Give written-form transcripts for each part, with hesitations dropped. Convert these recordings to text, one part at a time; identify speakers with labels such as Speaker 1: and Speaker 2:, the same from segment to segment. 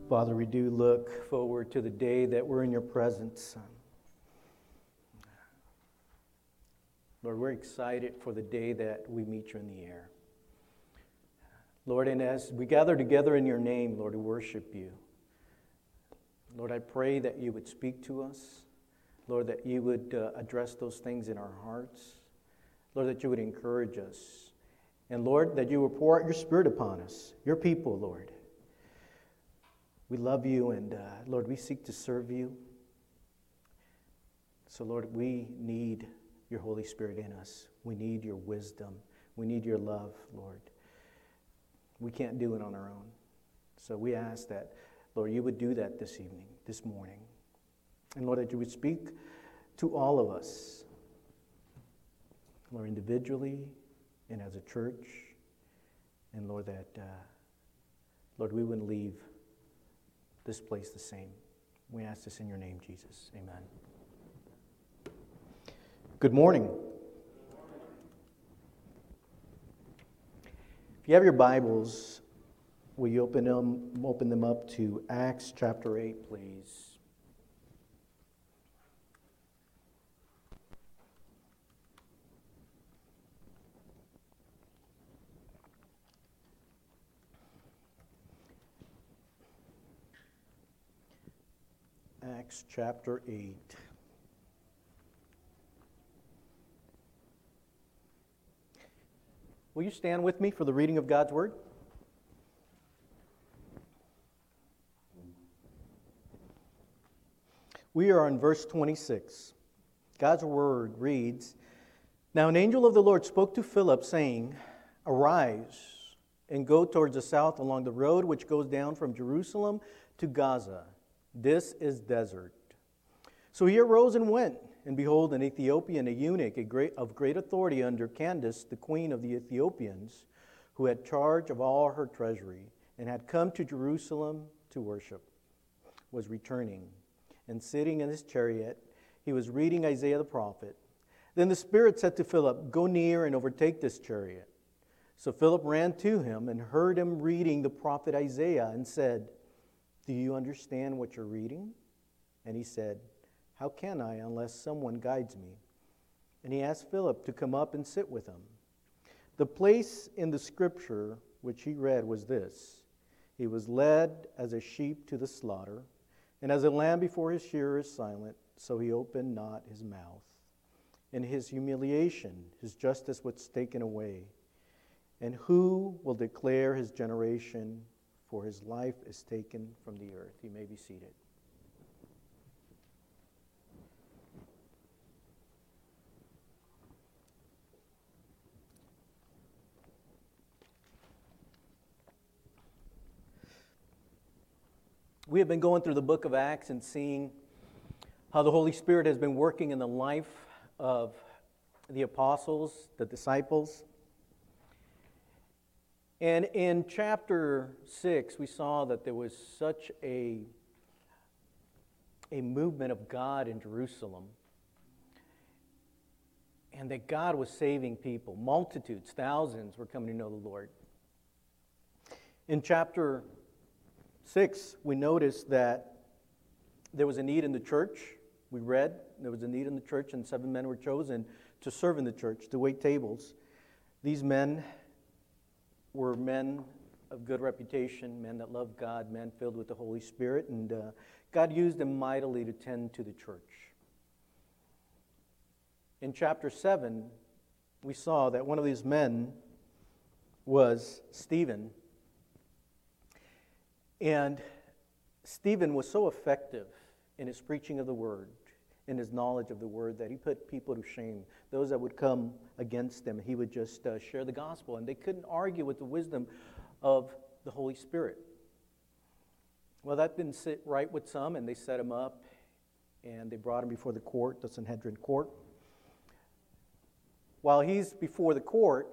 Speaker 1: Father, we do look forward to the day that we're in your presence. Lord, we're excited for the day that we meet you in the air. Lord, and as we gather together in your name, Lord, to worship you, Lord, I pray that you would speak to us. Lord, that you would address those things in our hearts. Lord, that you would encourage us. And Lord, that you would pour out your Spirit upon us, your people, Lord. We love you, and Lord, we seek to serve you. So, Lord, we need your Holy Spirit in us. We need your wisdom. We need your love, Lord. We can't do it on our own. So we ask that, Lord, you would do that this evening, this morning. And Lord, that you would speak to all of us, Lord, individually and as a church. And Lord, that, Lord, we wouldn't leave this place the same. We ask this in your name, Jesus. Amen. Good morning. If you have your Bibles, will you open them up to Acts chapter 8, please? Acts chapter 8. Will you stand with me for the reading of God's Word? We are on verse 26. God's Word reads, "Now an angel of the Lord spoke to Philip, saying, 'Arise and go towards the south along the road which goes down from Jerusalem to Gaza. This is desert.' So he arose and went, and behold, an Ethiopian, a eunuch of great authority under Candace, the queen of the Ethiopians, who had charge of all her treasury, and had come to Jerusalem to worship, was returning, and sitting in his chariot, he was reading Isaiah the prophet. Then the Spirit said to Philip, 'Go near and overtake this chariot.' So Philip ran to him and heard him reading the prophet Isaiah, and said, 'Do you understand what you're reading?' And he said, 'How can I unless someone guides me?' And he asked Philip to come up and sit with him. The place in the scripture which he read was this: 'He was led as a sheep to the slaughter, and as a lamb before his shearer is silent, so he opened not his mouth. In his humiliation his justice was taken away. And who will declare his generation? For his life is taken from the earth.'" You may be seated. We have been going through the book of Acts and seeing how the Holy Spirit has been working in the life of the apostles, the disciples. And in chapter 6, we saw that there was such a movement of God in Jerusalem, and that God was saving people. Multitudes, thousands were coming to know the Lord. In chapter 6, we noticed that there was a need in the church. We read there was a need in the church, and 7 men were chosen to serve in the church, to wait tables. These men were men of good reputation, men that loved God, men filled with the Holy Spirit, and God used them mightily to tend to the church. In chapter 7, we saw that one of these men was Stephen. And Stephen was so effective in his preaching of the Word, in his knowledge of the Word, that he put people to shame. Those that would come against him, he would just share the gospel, and they couldn't argue with the wisdom of the Holy Spirit. Well, that didn't sit right with some, and they set him up, and they brought him before the court, the Sanhedrin court. While he's before the court,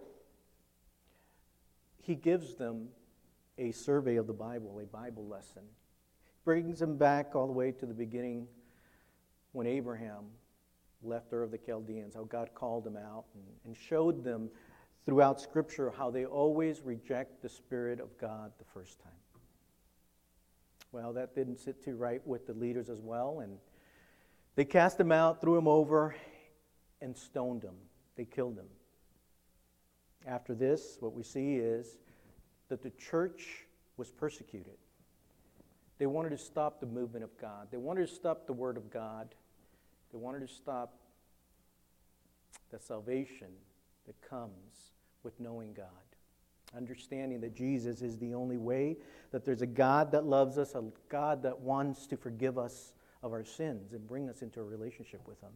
Speaker 1: he gives them a survey of the Bible, a Bible lesson. Brings them back all the way to the beginning when Abraham left Ur of the Chaldeans, how God called him out and showed them throughout Scripture how they always reject the Spirit of God the first time. Well, that didn't sit too right with the leaders as well, and they cast him out, threw him over, and stoned him. They killed him. After this, what we see is that the church was persecuted. They wanted to stop the movement of God. They wanted to stop the Word of God. They wanted to stop the salvation that comes with knowing God. Understanding that Jesus is the only way, that there's a God that loves us, a God that wants to forgive us of our sins and bring us into a relationship with Him.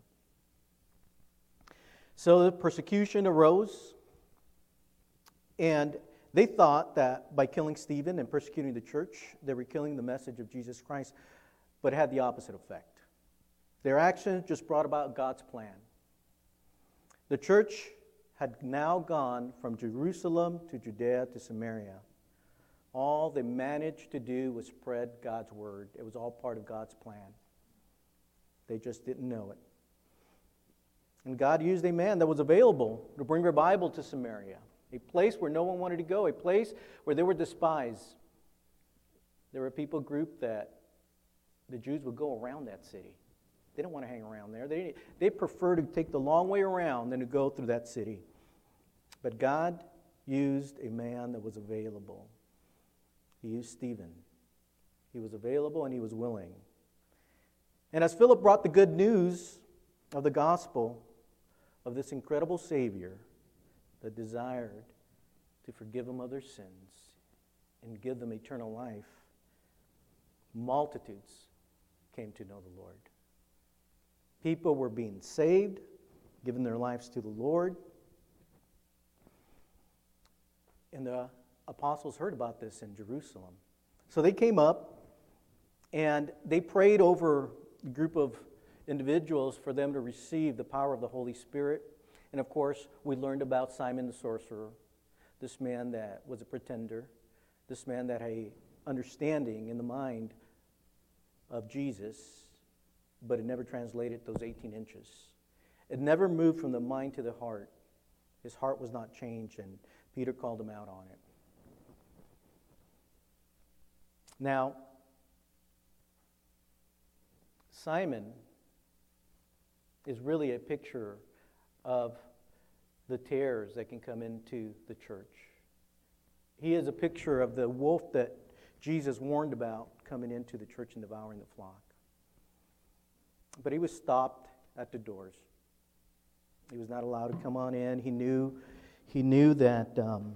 Speaker 1: So the persecution arose, and they thought that by killing Stephen and persecuting the church, they were killing the message of Jesus Christ, but it had the opposite effect. Their actions just brought about God's plan. The church had now gone from Jerusalem to Judea to Samaria. All they managed to do was spread God's word. It was all part of God's plan. They just didn't know it. And God used a man that was available to bring revival to Samaria, a place where no one wanted to go, a place where they were despised. There were a people group that the Jews would go around that city. They don't want to hang around there. They prefer to take the long way around than to go through that city. But God used a man that was available. He used Stephen. He was available and he was willing. And as Philip brought the good news of the gospel of this incredible Savior that desired to forgive them of their sins and give them eternal life, multitudes came to know the Lord. People were being saved, giving their lives to the Lord. And the apostles heard about this in Jerusalem. So they came up and they prayed over a group of individuals for them to receive the power of the Holy Spirit. And of course, we learned about Simon the sorcerer, this man that was a pretender, this man that had an understanding in the mind of Jesus, but it never translated those 18 inches. It never moved from the mind to the heart. His heart was not changed, and Peter called him out on it. Now, Simon is really a picture of the tares that can come into the church. He is a picture of the wolf that Jesus warned about coming into the church and devouring the flock. But he was stopped at the doors. He was not allowed to come on in. He knew that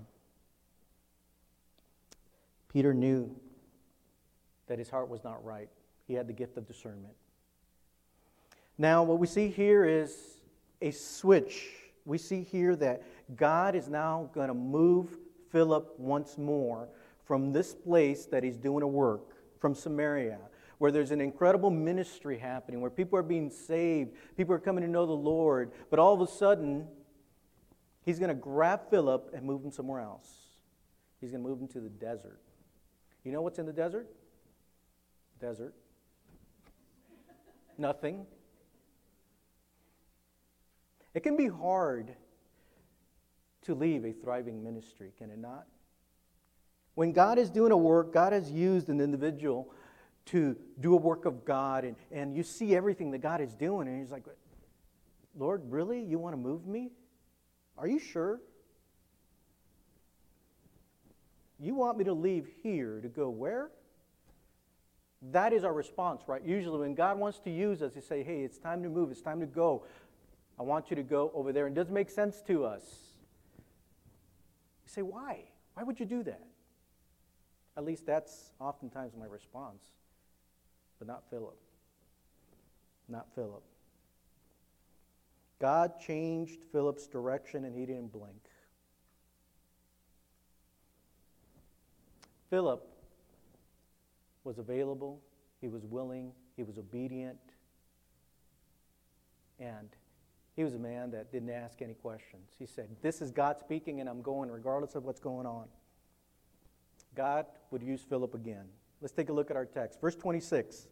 Speaker 1: Peter knew that his heart was not right. He had the gift of discernment. Now, what we see here is a switch. We see here that God is now going to move Philip once more from this place that he's doing a work, from Samaria, where there's an incredible ministry happening, where people are being saved, people are coming to know the Lord, but all of a sudden, he's going to grab Philip and move him somewhere else. He's going to move him to the desert. You know what's in the desert? Desert. Nothing. It can be hard to leave a thriving ministry, can it not? When God is doing a work, God has used an individual to do a work of God, and you see everything that God is doing, and he's like, Lord, really? You want to move me? Are you sure? You want me to leave here to go where? That is our response, right? Usually when God wants to use us, He say, hey, it's time to move, it's time to go. I want you to go over there. And it doesn't make sense to us. You say, why? Why would you do that? At least that's oftentimes my response. But not Philip. Not Philip. God changed Philip's direction and he didn't blink. Philip was available, he was willing, he was obedient, and he was a man that didn't ask any questions. He said, this is God speaking and I'm going regardless of what's going on. God would use Philip again. Let's take a look at our text. Verse 26.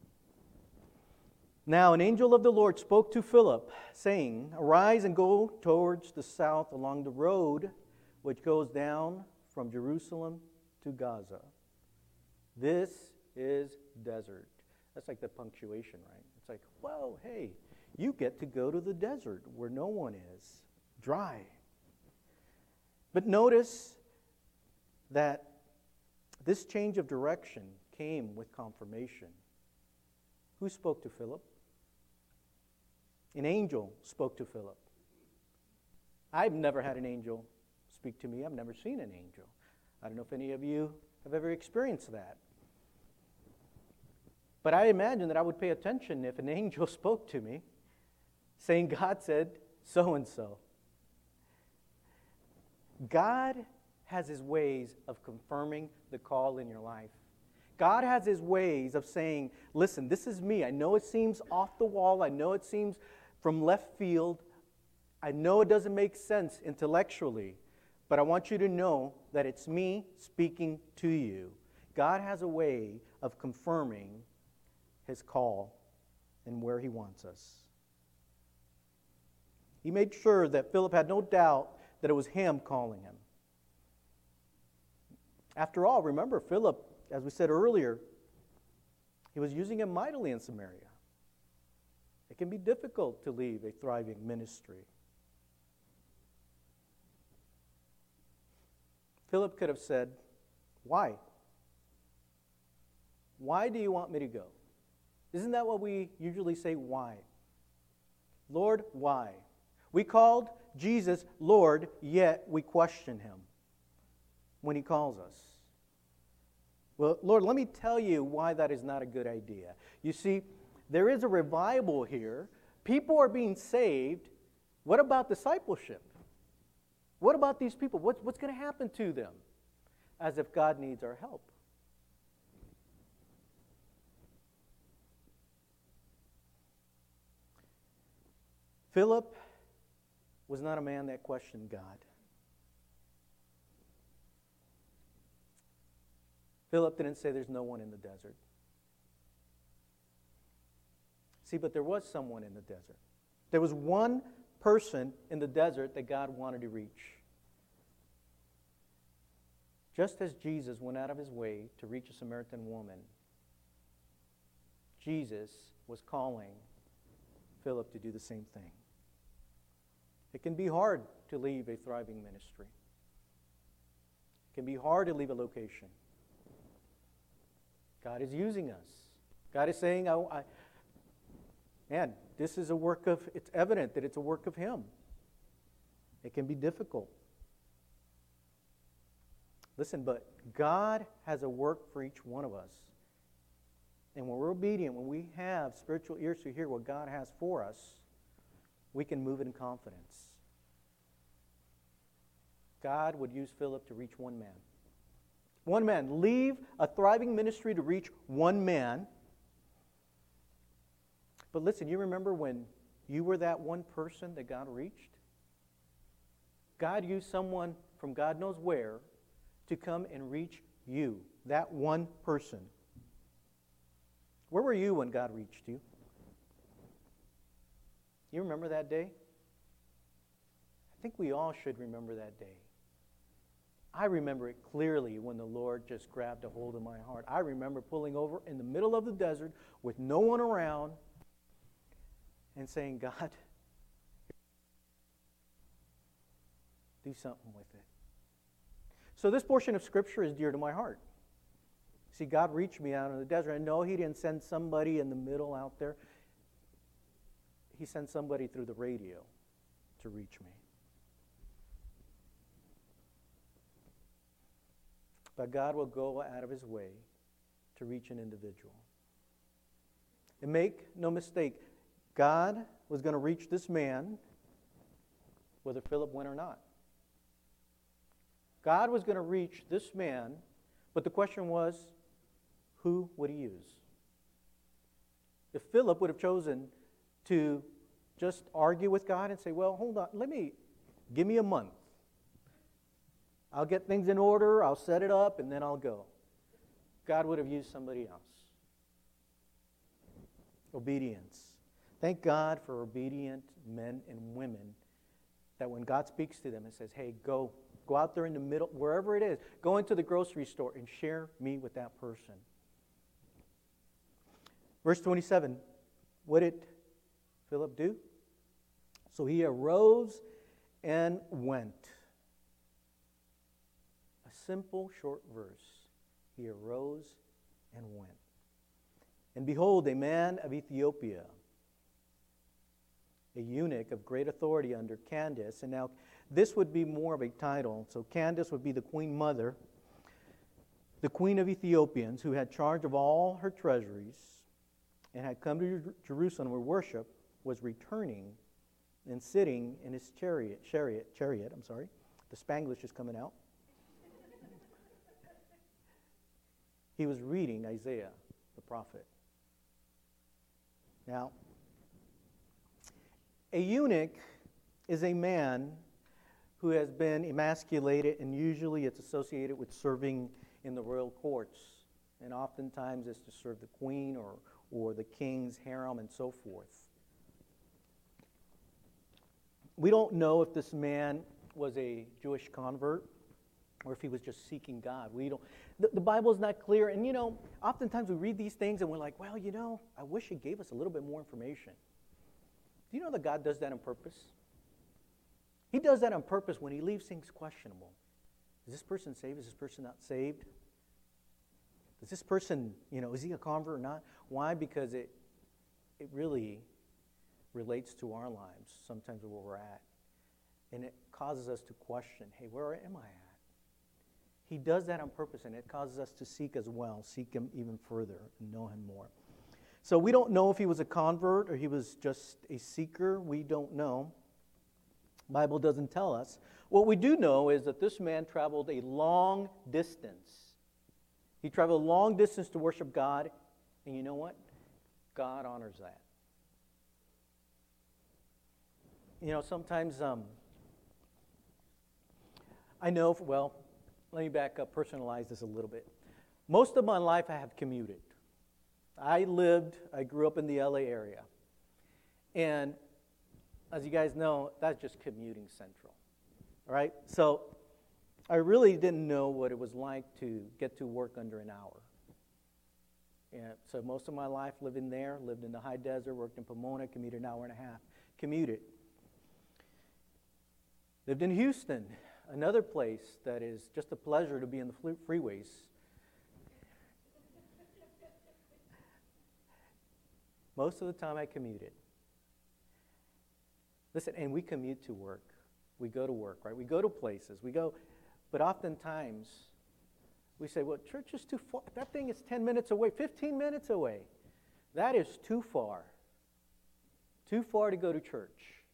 Speaker 1: Now an angel of the Lord spoke to Philip, saying, arise and go towards the south along the road which goes down from Jerusalem to Gaza. This is desert. That's like the punctuation, right? It's like, whoa, hey, you get to go to the desert where no one is, dry. But notice that this change of direction came with confirmation. Who spoke to Philip? An angel spoke to Philip. I've never had an angel speak to me. I've never seen an angel. I don't know if any of you have ever experienced that. But I imagine that I would pay attention if an angel spoke to me, saying, God said so-and-so. God has His ways of confirming the call in your life. God has His ways of saying, listen, this is me. I know it seems off the wall. I know it seems from left field. I know it doesn't make sense intellectually, but I want you to know that it's me speaking to you. God has a way of confirming His call and where He wants us. He made sure that Philip had no doubt that it was Him calling him. After all, remember, Philip, as we said earlier, he was using him mightily in Samaria. It can be difficult to leave a thriving ministry. Philip could have said, why? Why do you want me to go? Isn't that what we usually say, why? Lord, why? We called Jesus Lord, yet we question Him when He calls us. Well, Lord, let me tell you why that is not a good idea. You see, there is a revival here. People are being saved. What about discipleship? What about these people? What's going to happen to them? As if God needs our help. Philip was not a man that questioned God. Philip didn't say there's no one in the desert. See, but there was someone in the desert. There was one person in the desert that God wanted to reach. Just as Jesus went out of His way to reach a Samaritan woman, Jesus was calling Philip to do the same thing. It can be hard to leave a thriving ministry. It can be hard to leave a location. God is using us. God is saying, man, this is a work of, it's evident that it's a work of Him. It can be difficult. Listen, but God has a work for each one of us. And when we're obedient, when we have spiritual ears to hear what God has for us, we can move it in confidence. God would use Philip to reach one man. One man. Leave a thriving ministry to reach one man. But listen, you remember when you were that one person that God reached? God used someone from God knows where to come and reach you, that one person. Where were you when God reached you? You remember that day? I think we all should remember that day. I remember it clearly when the Lord just grabbed a hold of my heart. I remember pulling over in the middle of the desert with no one around and saying, God, do something with it. So this portion of Scripture is dear to my heart. See, God reached me out in the desert. And no, He didn't send somebody in the middle out there. He sent somebody through the radio to reach me. But God will go out of His way to reach an individual. And make no mistake, God was going to reach this man whether Philip went or not. God was going to reach this man, but the question was, who would He use? If Philip would have chosen to just argue with God and say, well, hold on, give me a month. I'll get things in order, I'll set it up, and then I'll go. God would have used somebody else. Obedience. Thank God for obedient men and women that when God speaks to them and says, hey, go out there in the middle, wherever it is, go into the grocery store and share me with that person. Verse 27, what did Philip do? So he arose and went. A simple, short verse. He arose and went. And behold, a man of Ethiopia, a eunuch of great authority under Candace. And now this would be more of a title. So Candace would be the queen mother, the queen of Ethiopians, who had charge of all her treasuries and had come to Jerusalem where worship, was returning and sitting in his chariot. The Spanglish is coming out. He was reading Isaiah, the prophet. Now, a eunuch is a man who has been emasculated, and usually it's associated with serving in the royal courts. And oftentimes it's to serve the queen or the king's harem and so forth. We don't know if this man was a Jewish convert or if he was just seeking God. We don't. The Bible is not clear. And, oftentimes we read these things and we're like, well, I wish he gave us a little bit more information. Do you know that God does that on purpose? He does that on purpose when he leaves things questionable. Is this person saved? Is this person not saved? Is this person, is he a convert or not? Why? Because it really relates to our lives, sometimes where we're at. And it causes us to question, hey, where am I at? He does that on purpose, and it causes us to seek as well, seek him even further and know him more. So we don't know if he was a convert or he was just a seeker. We don't know. The Bible doesn't tell us. What we do know is that this man traveled a long distance. He traveled a long distance to worship God, and you know what? God honors that. Sometimes I know, let me back up, personalize this a little bit. Most of my life I have commuted. I grew up in the LA area. And as you guys know, that's just commuting central. All right? So I really didn't know what it was like to get to work under an hour. And so most of my life lived in the high desert, worked in Pomona, commuted an hour and a half. Commuted. Lived in Houston, another place that is just a pleasure to be in the freeways. Most of the time I commuted. Listen, and we commute to work. We go to work, right? We go to places. But oftentimes we say, well, church is too far. That thing is 10 minutes away, 15 minutes away. That is too far. Too far to go to church.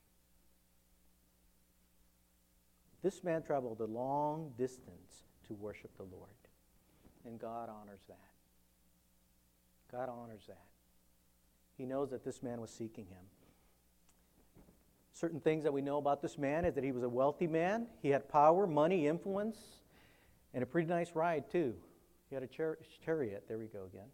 Speaker 1: This man traveled a long distance to worship the Lord. And God honors that. God honors that. He knows that this man was seeking him. Certain things that we know about this man is that he was a wealthy man. He had power, money, influence, and a pretty nice ride, too. He had a chariot. There we go again.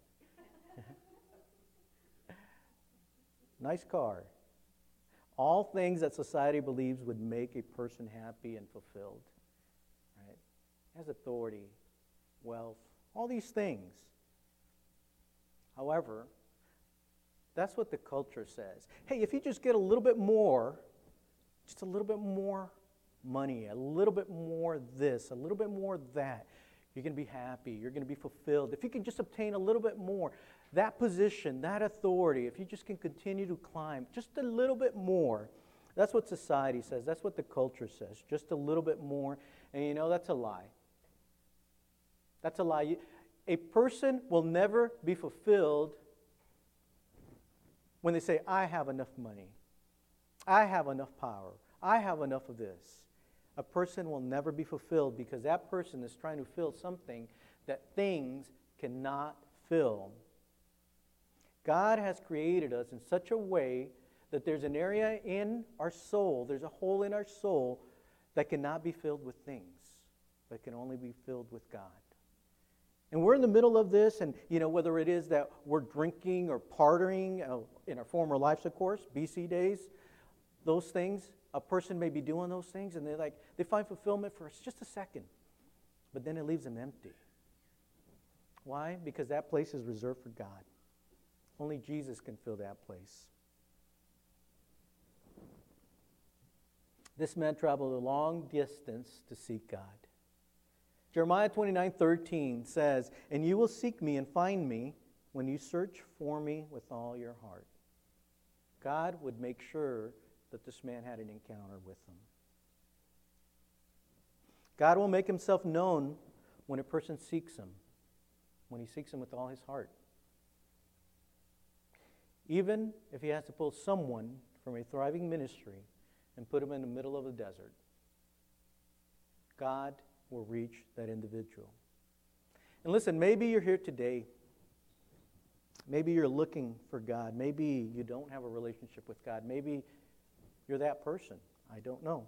Speaker 1: Nice car. All things that society believes would make a person happy and fulfilled. Right? Has authority, wealth, all these things. However, that's what the culture says. Hey, if you just get a little bit more, just a little bit more money, a little bit more this, a little bit more that, you're going to be happy, you're going to be fulfilled. If you can just obtain a little bit more, that position, that authority, if you just can continue to climb just a little bit more, that's what society says, that's what the culture says, just a little bit more. And that's a lie. That's a lie. A person will never be fulfilled when they say, I have enough money, I have enough power, I have enough of this. A person will never be fulfilled because that person is trying to fill something that things cannot fill. God has created us in such a way that there's an area in our soul, there's a hole in our soul that cannot be filled with things, but can only be filled with God. And we're in the middle of this, and whether it is that we're drinking or partying in our former lives, of course, BC days, those things, a person may be doing those things, and they find fulfillment for just a second, but then it leaves them empty. Why? Because that place is reserved for God. Only Jesus can fill that place. This man traveled a long distance to seek God. Jeremiah 29:13 says, "And you will seek me and find me when you search for me with all your heart." God would make sure that this man had an encounter with him. God will make himself known when a person seeks him, when he seeks him with all his heart. Even if he has to pull someone from a thriving ministry and put him in the middle of a desert, God will reach that individual. And listen, maybe you're here today. Maybe you're looking for God. Maybe you don't have a relationship with God. Maybe you're that person. I don't know.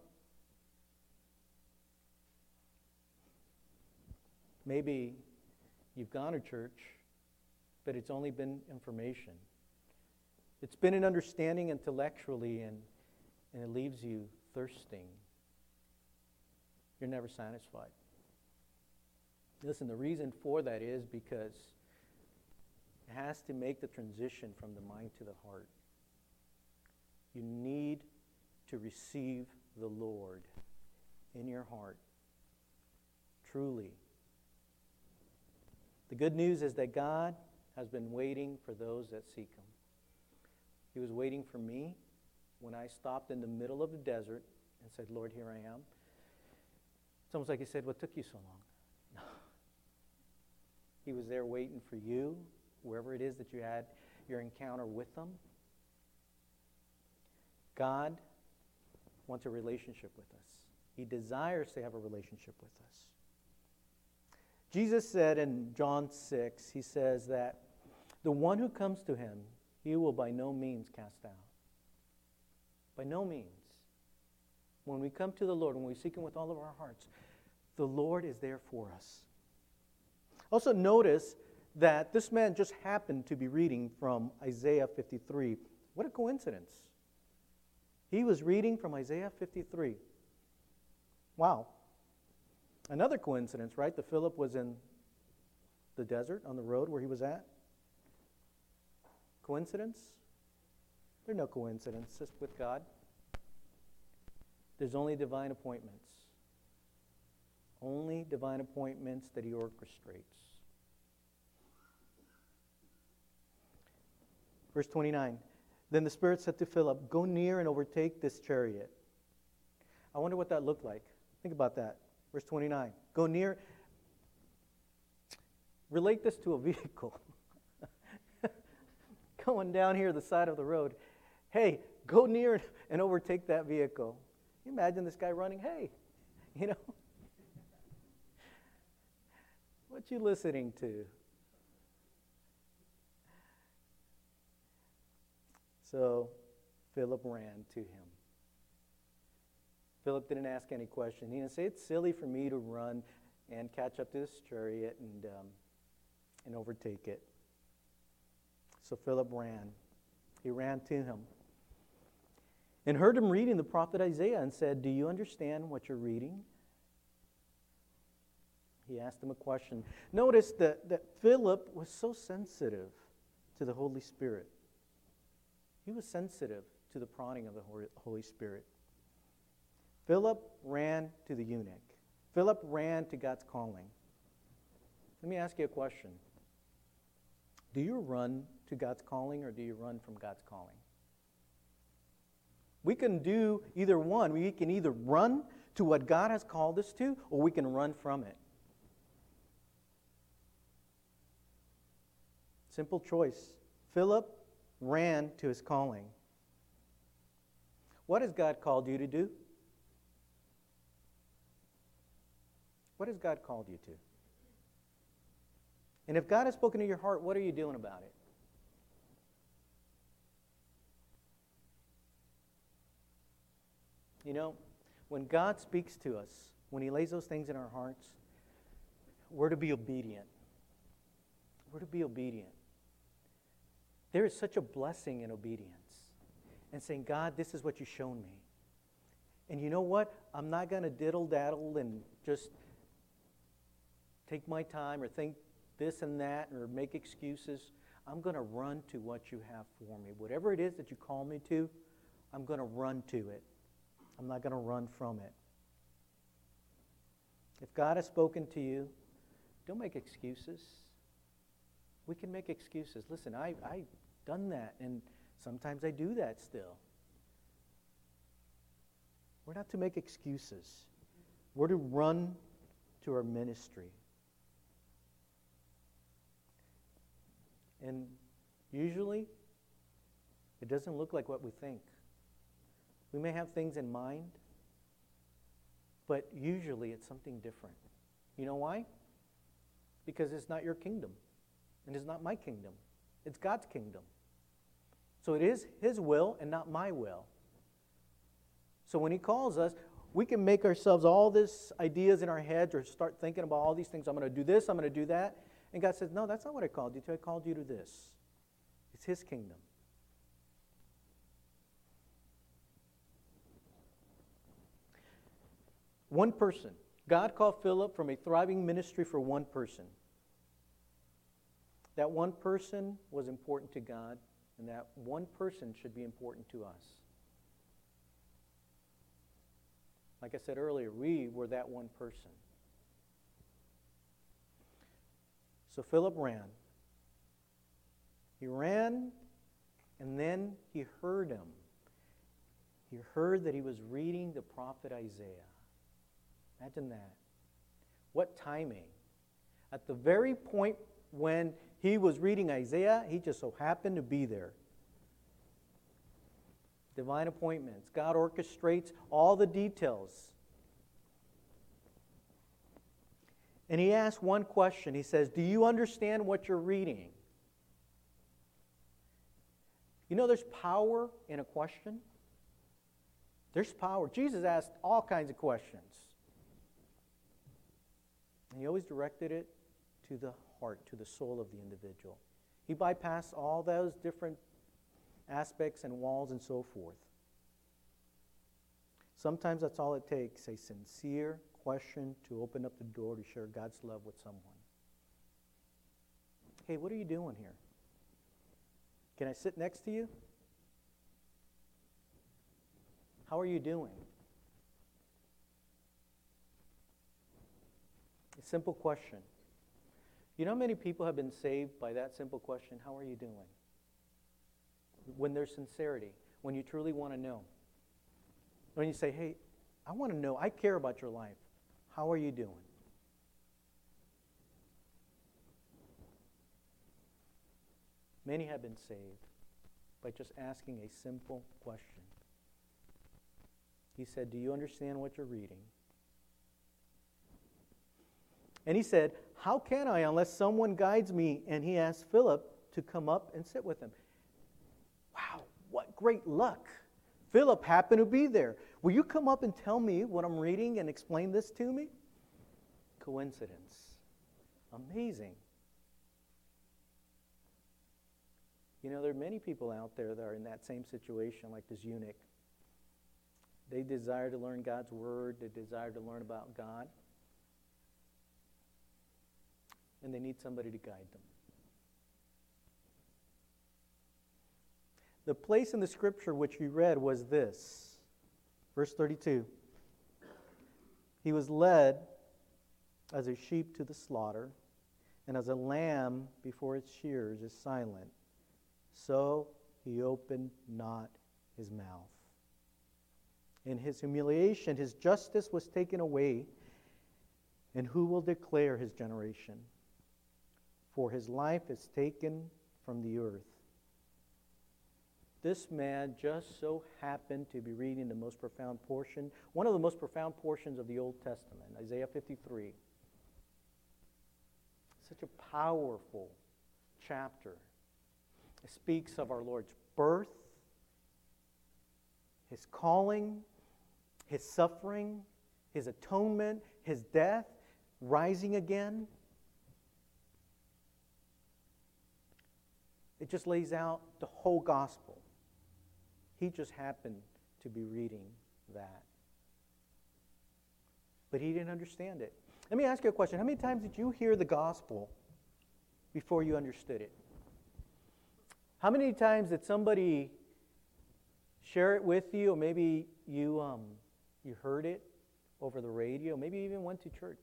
Speaker 1: Maybe you've gone to church, but it's only been information. It's been an understanding intellectually, and it leaves you thirsting. You're never satisfied. Listen, the reason for that is because it has to make the transition from the mind to the heart. You need to receive the Lord in your heart, truly. The good news is that God has been waiting for those that seek Him. He was waiting for me when I stopped in the middle of the desert and said, "Lord, here I am." It's almost like He said, "What took you so long?" No. He was there waiting for you, wherever it is that you had your encounter with Him. God wants a relationship with us. He desires to have a relationship with us. Jesus said in John 6, He says that the one who comes to Him, He will by no means cast out. By no means. When we come to the Lord, when we seek Him with all of our hearts, the Lord is there for us. Also notice that this man just happened to be reading from Isaiah 53. What a coincidence. He was reading from Isaiah 53. Wow. Another coincidence, right? That Philip was in the desert on the road where he was at. Coincidence? There's no coincidences with God. There's only divine appointments. Only divine appointments that He orchestrates. Verse 29. Then the Spirit said to Philip, "Go near and overtake this chariot." I wonder what that looked like. Think about that. Verse 29. Go near. Relate this to a vehicle. Going down here the side of the road. Hey, go near and overtake that vehicle. Can you imagine this guy running? Hey, what you listening to? So Philip ran to him. Philip didn't ask any question. He didn't say, "It's silly for me to run and catch up to this chariot and overtake it." So Philip ran. He ran to him and heard him reading the prophet Isaiah and said, "Do you understand what you're reading?" He asked him a question. Notice that Philip was so sensitive to the Holy Spirit. He was sensitive to the prodding of the Holy Spirit. Philip ran to the eunuch. Philip ran to God's calling. Let me ask you a question. Do you run to God's calling or do you run from God's calling? We can do either one. We can either run to what God has called us to or we can run from it. Simple choice. Philip ran to his calling. What has God called you to do? What has God called you to? And if God has spoken to your heart, what are you doing about it? When God speaks to us, when He lays those things in our hearts, we're to be obedient. We're to be obedient. There is such a blessing in obedience and saying, "God, this is what you've shown me. And you know what? I'm not going to diddle-daddle and just take my time or think this and that or make excuses. I'm going to run to what you have for me. Whatever it is that you call me to, I'm going to run to it. I'm not going to run from it. If God has spoken to you, don't make excuses. We can make excuses. Listen, I've done that, and sometimes I do that still. We're not to make excuses. We're to run to our ministry. And usually, it doesn't look like what we think. We may have things in mind, but usually it's something different. You know why? Because it's not your kingdom, and it's not my kingdom. It's God's kingdom. So it is His will and not my will. So when He calls us, we can make ourselves all these ideas in our heads or start thinking about all these things. I'm going to do this, I'm going to do that. And God says, no, that's not what I called you to. I called you to this. It's His kingdom. One person. God called Philip from a thriving ministry for one person. That one person was important to God, and that one person should be important to us. Like I said earlier, we were that one person. So Philip ran. He ran, and then he heard him. He heard that he was reading the prophet Isaiah. Imagine that. What timing. At the very point when he was reading Isaiah, he just so happened to be there. Divine appointments. God orchestrates all the details. And he asked one question. He says, do you understand what you're reading? You know there's power in a question? There's power. Jesus asked all kinds of questions. And he always directed it to the heart, to the soul of the individual. He bypassed all those different aspects and walls and so forth. Sometimes that's all it takes, a sincere question to open up the door to share God's love with someone. Hey, what are you doing here? Can I sit next to you? How are you doing? A simple question. You know how many people have been saved by that simple question? How are you doing? When there's sincerity, when you truly want to know. When you say, hey, I want to know, I care about your life. How are you doing? Many have been saved by just asking a simple question. He said, do you understand what you're reading? And he said, how can I unless someone guides me? And he asked Philip to come up and sit with him. Wow, what great luck. Philip happened to be there. Will you come up and tell me what I'm reading and explain this to me? Coincidence. Amazing. You know, there are many people out there that are in that same situation like this eunuch. They desire to learn God's word. They desire to learn about God. And they need somebody to guide them. The place in the scripture which we read was this. Verse 32. He was led as a sheep to the slaughter, and as a lamb before its shears is silent, so he opened not his mouth. In his humiliation, his justice was taken away, and who will declare his generation? For his life is taken from the earth. This man just so happened to be reading the most profound portion, one of the most profound portions of the Old Testament, Isaiah 53. Such a powerful chapter. It speaks of our Lord's birth, His calling, His suffering, His atonement, His death, rising again. It just lays out the whole gospel. He just happened to be reading that. But he didn't understand it. Let me ask you a question. How many times did you hear the gospel before you understood it? How many times did somebody share it with you, or maybe you heard it over the radio, maybe you even went to church?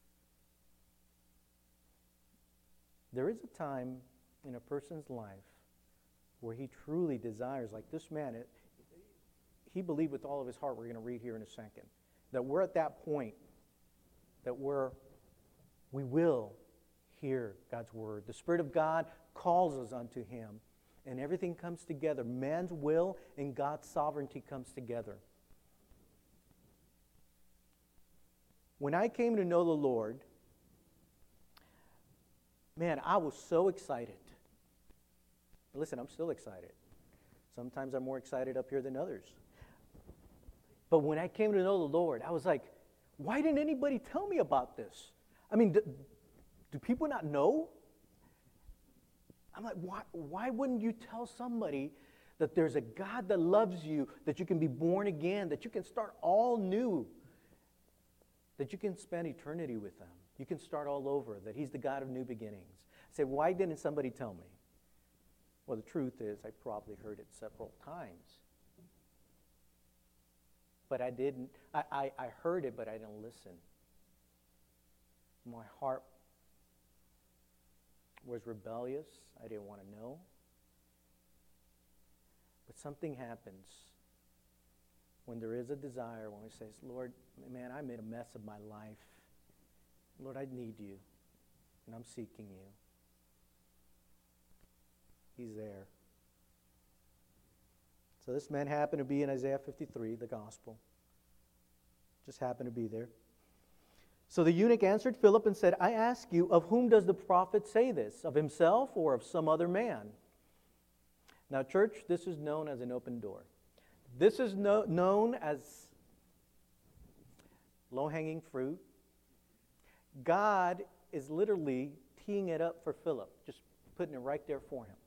Speaker 1: There is a time in a person's life where he truly desires, like this man, he believed with all of his heart, we're going to read here in a second, that we're at that point that we will hear God's word. The Spirit of God calls us unto Him, and everything comes together. Man's will and God's sovereignty comes together. When I came to know the Lord, man, I was so excited. Listen, I'm still excited. Sometimes I'm more excited up here than others. But when I came to know the Lord, I was like, why didn't anybody tell me about this? I mean, do people not know? I'm like, why wouldn't you tell somebody that there's a God that loves you, that you can be born again, that you can start all new, that you can spend eternity with Him? You can start all over, that He's the God of new beginnings. I say, why didn't somebody tell me? Well, the truth is, I probably heard it several times. But I didn't, I heard it, but I didn't listen. My heart was rebellious. I didn't want to know. But something happens when there is a desire, when we say, Lord, man, I made a mess of my life. Lord, I need you, and I'm seeking you. He's there. So this man happened to be in Isaiah 53, the gospel. Just happened to be there. So the eunuch answered Philip and said, I ask you, of whom does the prophet say this? Of himself or of some other man? Now, church, this is known as an open door. This is known as low-hanging fruit. God is literally teeing it up for Philip, just putting it right there for him.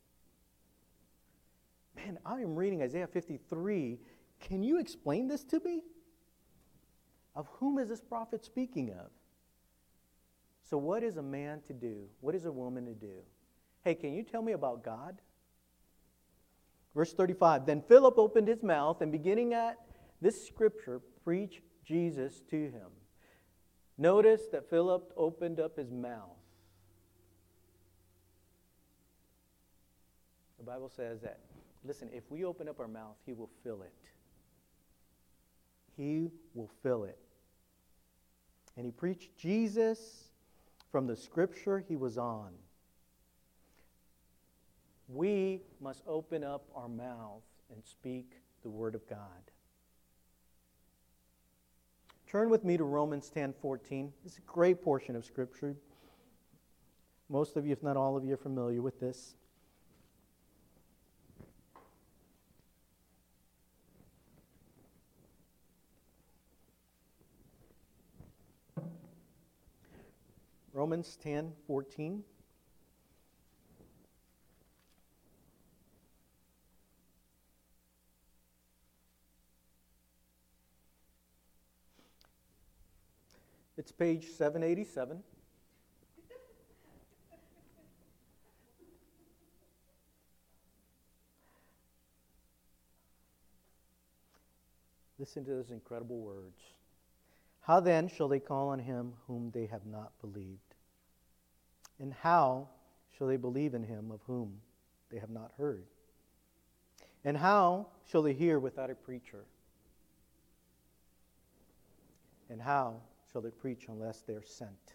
Speaker 1: Man, I am reading Isaiah 53. Can you explain this to me? Of whom is this prophet speaking of? So what is a man to do? What is a woman to do? Hey, can you tell me about God? Verse 35, then Philip opened his mouth and beginning at this scripture, preached Jesus to him. Notice that Philip opened up his mouth. The Bible says that, listen, if we open up our mouth, He will fill it. He will fill it. And he preached Jesus from the scripture he was on. We must open up our mouth and speak the word of God. Turn with me to Romans 10:14. This is a great portion of scripture. Most of you, if not all of you, are familiar with this. Romans 10:14. It's page 787. Listen to those incredible words. How then shall they call on him whom they have not believed? And how shall they believe in him of whom they have not heard? And how shall they hear without a preacher? And how shall they preach unless they are sent?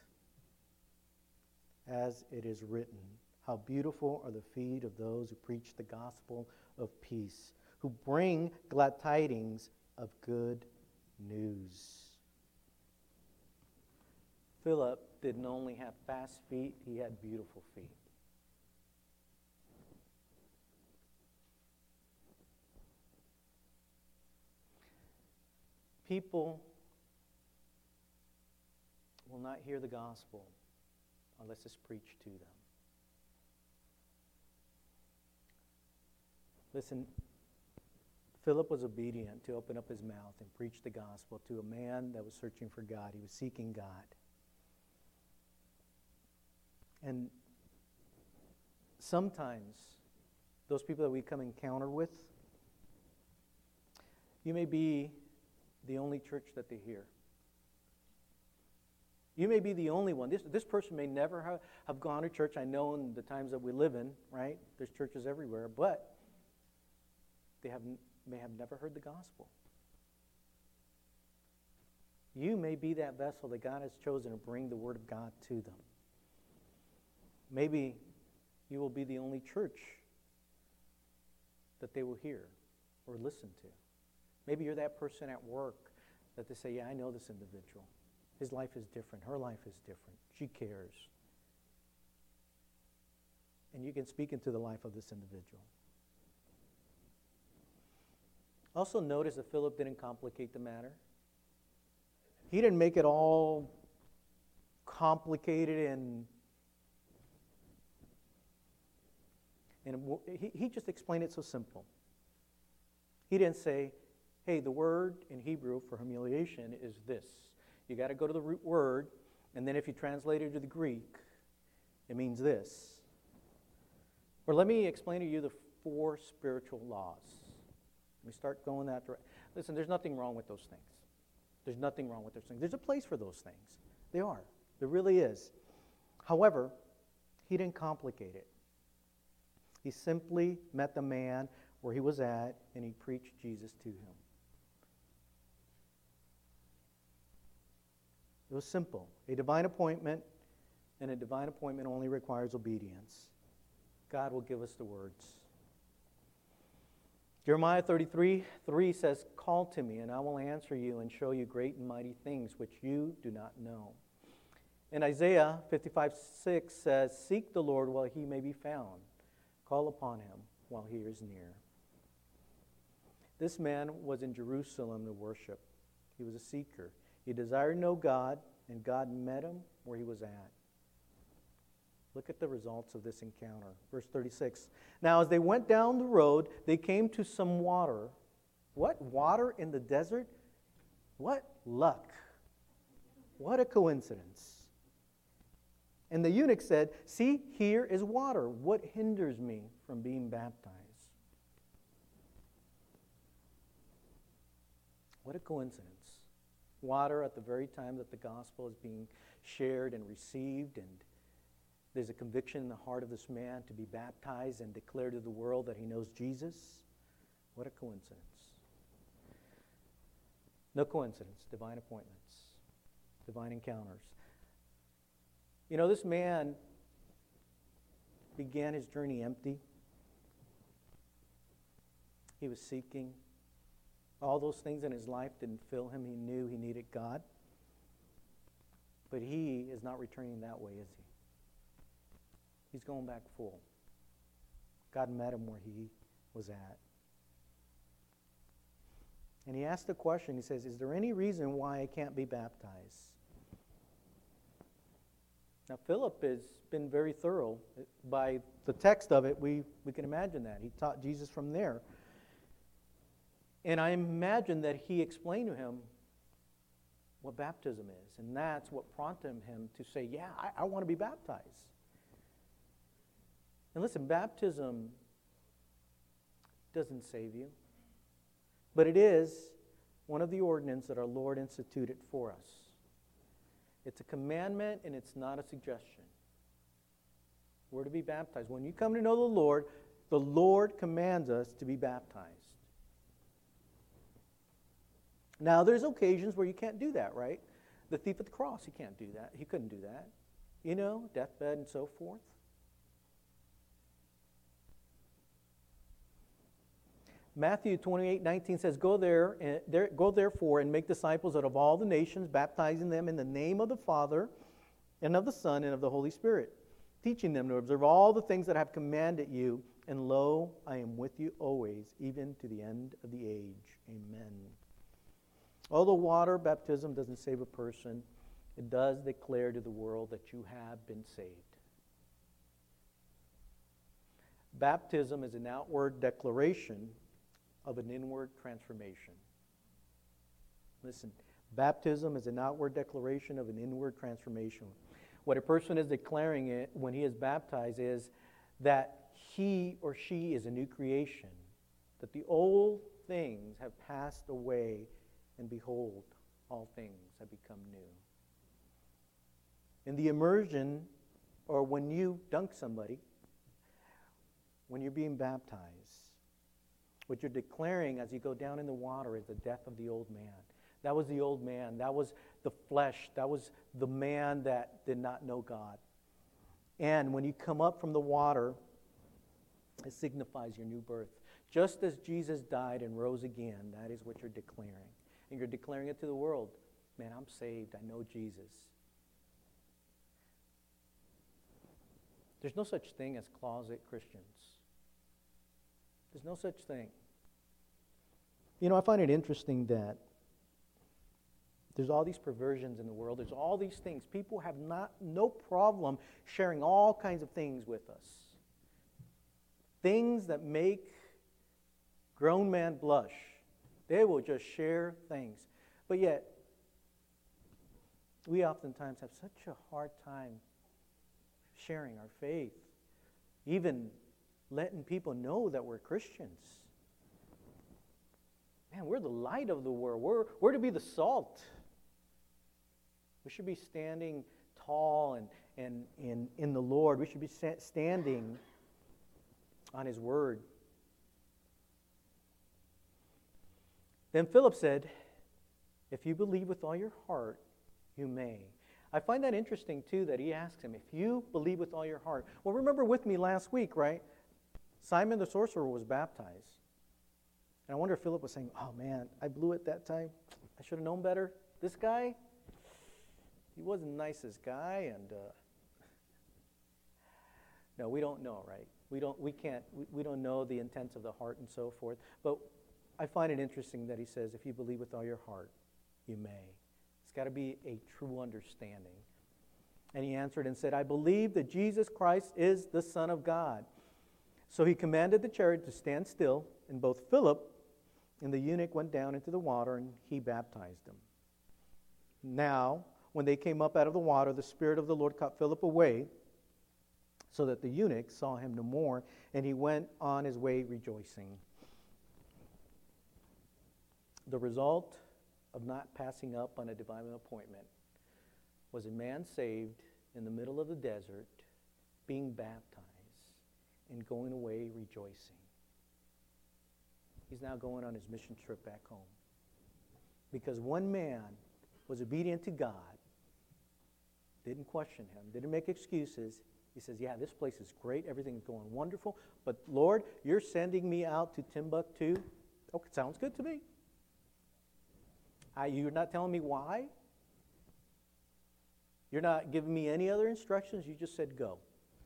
Speaker 1: As it is written, how beautiful are the feet of those who preach the gospel of peace, who bring glad tidings of good news. Philip didn't only have fast feet, he had beautiful feet. People will not hear the gospel unless it's preached to them. Listen, Philip was obedient to open up his mouth and preach the gospel to a man that was searching for God. He was seeking God. And sometimes those people that we come encounter with, you may be the only church that they hear. You may be the only one. This person may never have gone to church. I know in the times that we live in, right? There's churches everywhere, but they may have never heard the gospel. You may be that vessel that God has chosen to bring the Word of God to them. Maybe you will be the only church that they will hear or listen to. Maybe you're that person at work that they say, yeah, I know this individual. His life is different. Her life is different. She cares. And you can speak into the life of this individual. Also notice that Philip didn't complicate the matter. He didn't make it all complicated and he just explained it so simple. He didn't say, hey, the word in Hebrew for humiliation is this. You got to go to the root word, and then if you translate it to the Greek, it means this. Or let me explain to you the 4 spiritual laws. Let me start going that direction. Listen, there's nothing wrong with those things. There's nothing wrong with those things. There's a place for those things. They are. There really is. However, he didn't complicate it. He simply met the man where he was at, and he preached Jesus to him. It was simple. A divine appointment, and a divine appointment only requires obedience. God will give us the words. Jeremiah 33:3 says, call to me, and I will answer you and show you great and mighty things which you do not know. And Isaiah 55:6 says, seek the Lord while he may be found. Call upon him while he is near. This man was in Jerusalem to worship. He was a seeker. He desired to know God, and God met him where he was at. Look at the results of this encounter. Verse 36. Now, as they went down the road, they came to some water. What? Water in the desert? What luck. What a coincidence. And the eunuch said, see, here is water. What hinders me from being baptized? What a coincidence. Water at the very time that the gospel is being shared and received, and there's a conviction in the heart of this man to be baptized and declare to the world that he knows Jesus. What a coincidence. No coincidence. Divine appointments. Divine encounters. You know, this man began his journey empty. He was seeking. All those things in his life didn't fill him. He knew he needed God. But he is not returning that way, is he? He's going back full. God met him where he was at. And he asked the question, he says, is there any reason why I can't be baptized? Now, Philip has been very thorough. By the text of it, we can imagine that. He taught Jesus from there. And I imagine that he explained to him what baptism is. And that's what prompted him to say, yeah, I want to be baptized. And listen, baptism doesn't save you. But it is one of the ordinances that our Lord instituted for us. It's a commandment and it's not a suggestion. We're to be baptized. When you come to know the Lord commands us to be baptized. Now, there's occasions where you can't do that, right? The thief at the cross, he can't do that. He couldn't do that. You know, deathbed and so forth. Matthew 28:19 says, Go therefore and make disciples out of all the nations, baptizing them in the name of the Father and of the Son and of the Holy Spirit, teaching them to observe all the things that I have commanded you. And lo, I am with you always, even to the end of the age. Amen. Although water baptism doesn't save a person, it does declare to the world that you have been saved. Baptism is an outward declaration of an inward transformation. Listen, baptism is an outward declaration of an inward transformation. What a person is declaring it when he is baptized is that he or she is a new creation, that the old things have passed away, and behold, all things have become new. In the immersion, or when you dunk somebody, when you're being baptized, what you're declaring as you go down in the water is the death of the old man. That was the old man. That was the flesh. That was the man that did not know God. And when you come up from the water, it signifies your new birth. Just as Jesus died and rose again, that is what you're declaring. And you're declaring it to the world. Man, I'm saved. I know Jesus. There's no such thing as closet Christians. There's no such thing. You know, I find it interesting that there's all these perversions in the world. There's all these things. People have no problem sharing all kinds of things with us. Things that make grown men blush. They will just share things. But yet, we oftentimes have such a hard time sharing our faith, even letting people know that we're Christians. Man, we're the light of the world. We're to be the salt. We should be standing tall and in the Lord. We should be standing on His Word. Then Philip said, if you believe with all your heart, you may. I find that interesting, too, that he asks him, if you believe with all your heart. Well, remember with me last week, right? Simon the sorcerer was baptized. And I wonder if Philip was saying, oh, man, I blew it that time. I should have known better. This guy, he wasn't the nicest guy. And no, we don't know, right? We don't know the intents of the heart and so forth. But I find it interesting that he says, if you believe with all your heart, you may. It's got to be a true understanding. And he answered and said, I believe that Jesus Christ is the Son of God. So he commanded the chariot to stand still, and both Philip and the eunuch went down into the water, and he baptized them. Now, when they came up out of the water, the Spirit of the Lord caught Philip away, so that the eunuch saw him no more, and he went on his way rejoicing. The result of not passing up on a divine appointment was a man saved in the middle of the desert, being baptized, and going away rejoicing. He's now going on his mission trip back home. Because one man was obedient to God, didn't question him, didn't make excuses. He says, yeah, this place is great, everything's going wonderful, but Lord, you're sending me out to Timbuktu. Okay, sounds good to me. You're not telling me why? You're not giving me any other instructions. You just said go.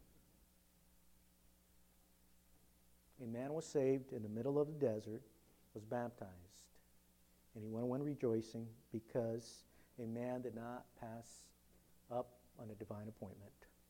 Speaker 1: A man was saved in the middle of the desert, was baptized, and he went rejoicing because a man did not pass up on a divine appointment.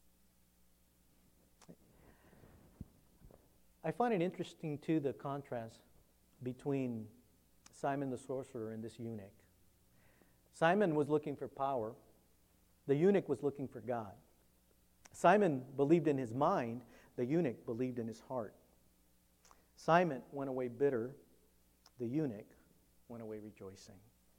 Speaker 1: I find it interesting, too, the contrast between Simon the sorcerer and this eunuch. Simon was looking for power. The eunuch was looking for God. Simon believed in his mind. The eunuch believed in his heart. Simon went away bitter. The eunuch went away rejoicing.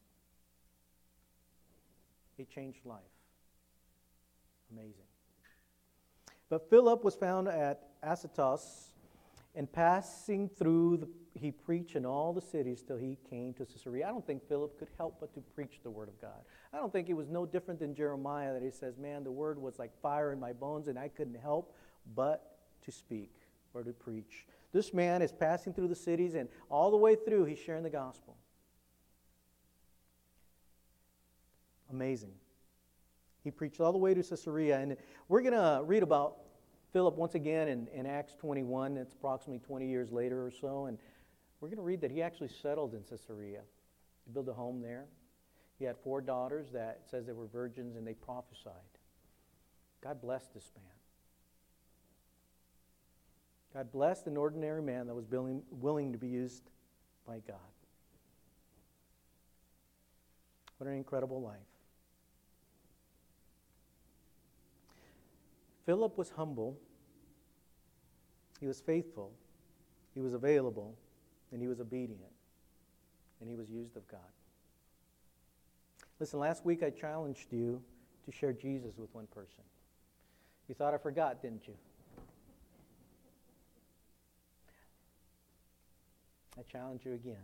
Speaker 1: He changed life. Amazing. But Philip was found at Azotus, and passing through, he preached in all the cities till he came to Caesarea. I don't think Philip could help but to preach the word of God. I don't think it was no different than Jeremiah that he says, man, the word was like fire in my bones, and I couldn't help but to speak or to preach. This man is passing through the cities, and all the way through, he's sharing the gospel. Amazing. He preached all the way to Caesarea, and we're going to read about Philip once again in Acts 21. It's approximately 20 years later or so, and we're going to read that he actually settled in Caesarea. He built a home there. He had 4 daughters that it says they were virgins, and they prophesied. God blessed this man. God blessed an ordinary man that was willing to be used by God. What an incredible life. Philip was humble, He was faithful, he was available, and he was obedient, and he was used of God. Listen, last week I challenged you to share Jesus with one person. You thought I forgot, didn't you? I challenge you again.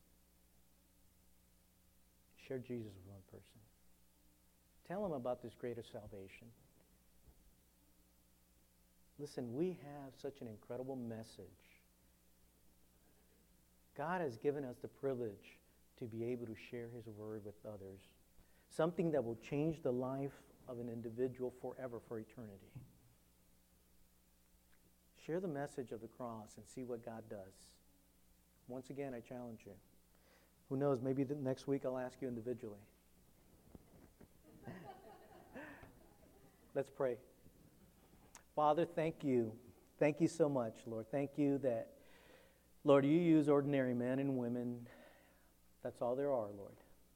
Speaker 1: Share Jesus with one person. Tell them about this greater salvation. Listen, we have such an incredible message. God has given us the privilege to be able to share His word with others. Something that will change the life of an individual forever, for eternity. Share the message of the cross and see what God does. Once again, I challenge you. Who knows, maybe the next week I'll ask you individually. Let's pray. Father, thank you. Thank you so much, Lord. Thank you that, Lord, you use ordinary men and women. That's all there are, Lord.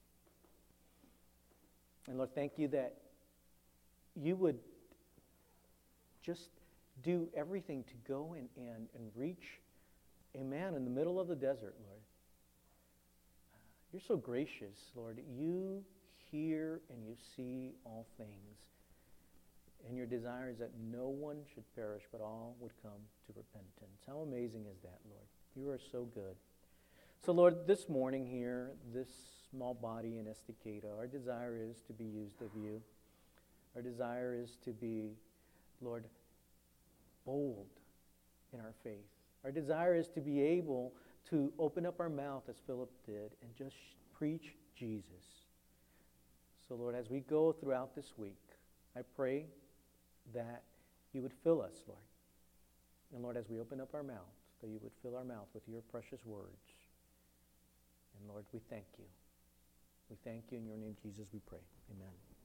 Speaker 1: And Lord, thank you that you would just do everything to go and reach a man in the middle of the desert, Lord. You're so gracious, Lord. You hear and you see all things. And your desire is that no one should perish, but all would come to repentance. How amazing is that, Lord? You are so good. So, Lord, this morning here, this small body in Estacada, our desire is to be used of you. Our desire is to be, Lord, bold in our faith. Our desire is to be able to open up our mouth as Philip did and just preach Jesus. So, Lord, as we go throughout this week, I pray that you would fill us, Lord. And, Lord, as we open up our mouth, that you would fill our mouth with your precious words. And, Lord, we thank you. We thank you in your name, Jesus, we pray. Amen.